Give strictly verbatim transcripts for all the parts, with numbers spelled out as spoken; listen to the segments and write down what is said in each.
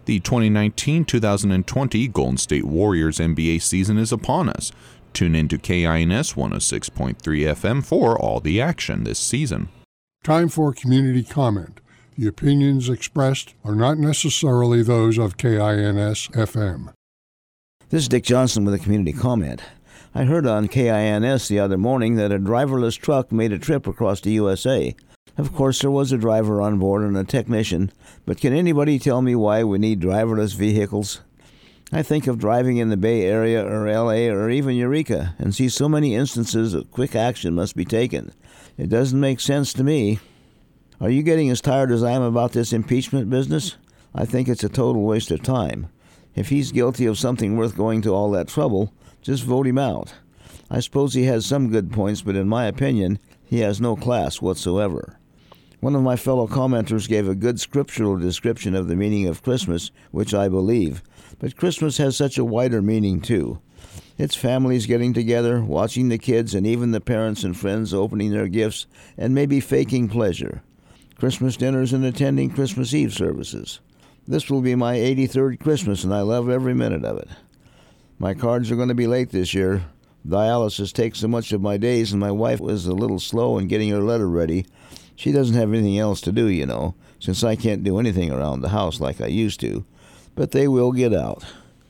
The twenty nineteen twenty twenty Golden State Warriors N B A season is upon us. Tune in to K I N S one oh six point three F M for all the action this season. Time for community comment. The opinions expressed are not necessarily those of K I N S F M. This is Dick Johnson with a community comment. I heard on K I N S the other morning that a driverless truck made a trip across the U S A. Of course, there was a driver on board and a technician, but can anybody tell me why we need driverless vehicles? I think of driving in the Bay Area or L A or even Eureka and see so many instances of quick action must be taken. It doesn't make sense to me. Are you getting as tired as I am about this impeachment business? I think it's a total waste of time. If he's guilty of something worth going to all that trouble, just vote him out. I suppose he has some good points, but in my opinion, he has no class whatsoever. One of my fellow commenters gave a good scriptural description of the meaning of Christmas, which I believe. But Christmas has such a wider meaning, too. It's families getting together, watching the kids, and even the parents and friends opening their gifts, and maybe faking pleasure. Christmas dinners and attending Christmas Eve services. This will be my eighty-third Christmas, and I love every minute of it. My cards are going to be late this year. Dialysis takes so much of my days, and my wife was a little slow in getting her letter ready. She doesn't have anything else to do, you know, since I can't do anything around the house like I used to. But they will get out.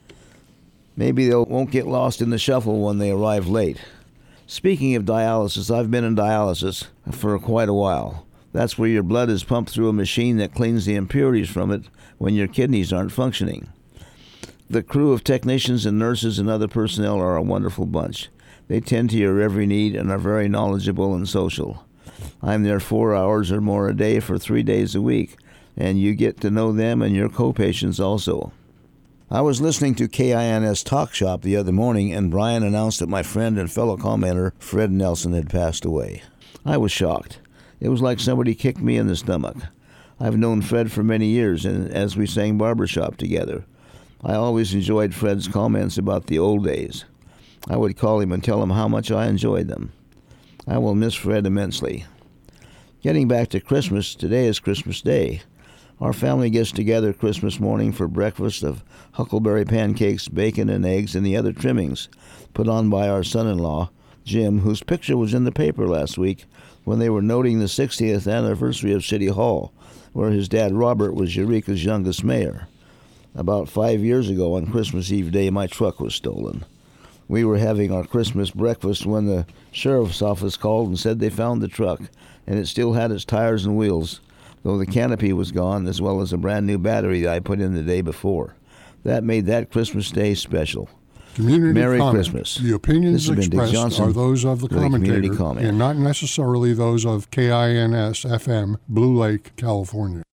Maybe they won't get lost in the shuffle when they arrive late. Speaking of dialysis, I've been in dialysis for quite a while. That's where your blood is pumped through a machine that cleans the impurities from it when your kidneys aren't functioning. The crew of technicians and nurses and other personnel are a wonderful bunch. They tend to your every need and are very knowledgeable and social. I'm there four hours or more a day for three days a week, and you get to know them and your co-patients also. I was listening to K I N S Talk Shop the other morning, and Brian announced that my friend and fellow commenter Fred Nelson had passed away. I was shocked. It was like somebody kicked me in the stomach. I've known Fred for many years, and as we sang barbershop together, I always enjoyed Fred's comments about the old days. I would call him and tell him how much I enjoyed them. I will miss Fred immensely. Getting back to Christmas, today is Christmas Day. Our family gets together Christmas morning for breakfast of huckleberry pancakes, bacon, and eggs, and the other trimmings, put on by our son-in-law, Jim, whose picture was in the paper last week when they were noting the sixtieth anniversary of City Hall, where his dad Robert was Eureka's youngest mayor. About five years ago on Christmas Eve day, my truck was stolen. We were having our Christmas breakfast when the sheriff's office called and said they found the truck, and it still had its tires and wheels, though the canopy was gone, as well as a brand new battery that I put in the day before. That made that Christmas Day special. Community Merry comment. Christmas. The opinions expressed are those of the commentator and not necessarily those of K I N S F M, Blue Lake, California.